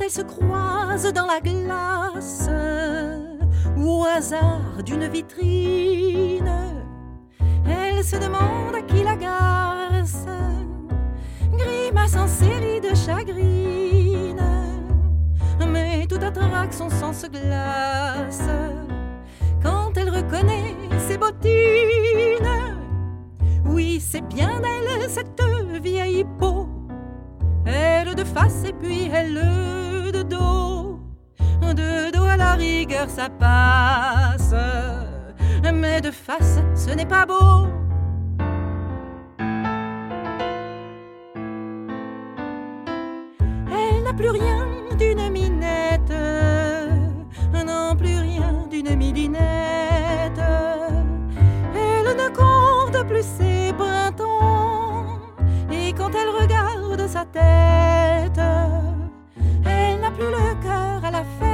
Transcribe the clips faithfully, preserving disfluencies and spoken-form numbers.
elles se croisent dans la glace ou au hasard d'une vitrine, elle se demande à qui l'agace, grimace en série de chagrines, mais toute attraction sans se glace quand elle reconnaît ses bottines. Oui, c'est bien elle, cette vieille peau, elle de face et puis elle de dos. De dos à la rigueur ça passe, mais de face ce n'est pas beau. Elle n'a plus rien d'une minette, non plus rien d'une midinette. Elle ne compte plus ses printemps, et quand elle regarde sa tête, elle n'a plus le cœur à la fête.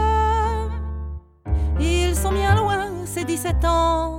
Ils sont bien loin, ces dix-sept ans.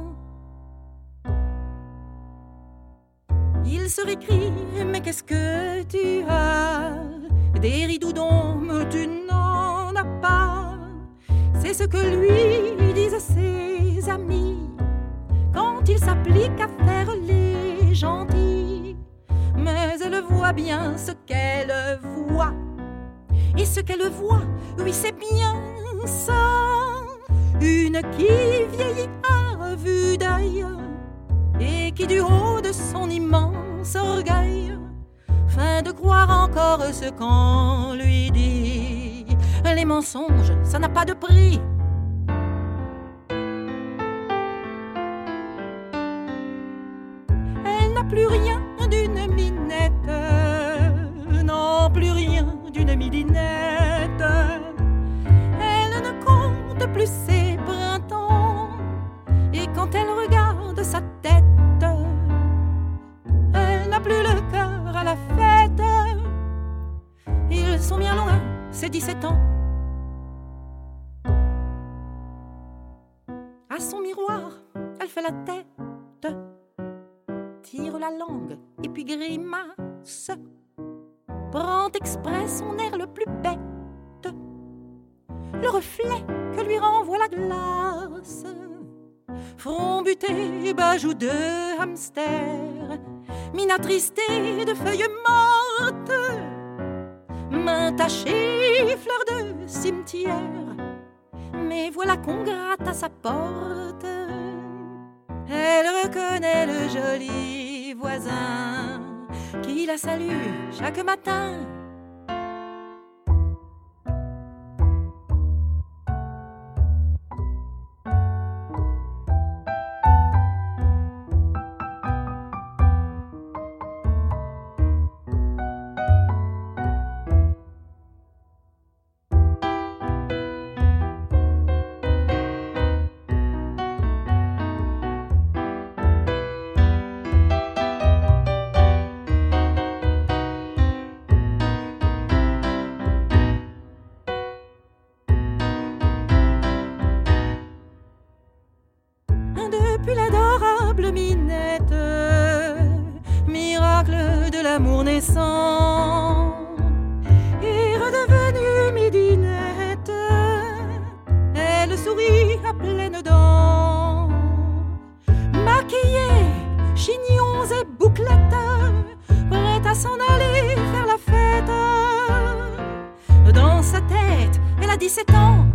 Il se récrie, mais qu'est-ce que tu as? Des ridoudons, tu n'en as pas. C'est ce que lui disent ses amis quand il s'applique à faire les gentils. Mais elle voit bien ce qu'elle voit, et ce qu'elle voit, oui c'est bien ça. Une qui vieillit à vue d'œil, et qui du haut de son immense orgueil feint de croire encore ce qu'on lui dit. Les mensonges, ça n'a pas de prix. Elle n'a plus rien d'une minette, non plus rien d'une midinette. Elle ne compte plus ses printemps, et quand elle regarde sa tête, elle n'a plus le cœur à la fête. Ils sont bien loin, ces dix-sept ans. À son miroir, elle fait la tête, tire la langue et puis grimace, prend exprès son air le plus bête, le reflet que lui renvoie la glace. Front buté, bajou de hamster, mine attristée de feuilles mortes, main tachée, fleur de cimetière. Mais voilà qu'on gratte à sa porte, elle reconnaît le joli voisin qui la salue chaque matin. Depuis l'adorable Minette, miracle de l'amour naissant, est redevenue midinette. Elle sourit à pleines dents, maquillée, chignons et bouclettes, prête à s'en aller faire la fête. Dans sa tête, elle a dix-sept ans.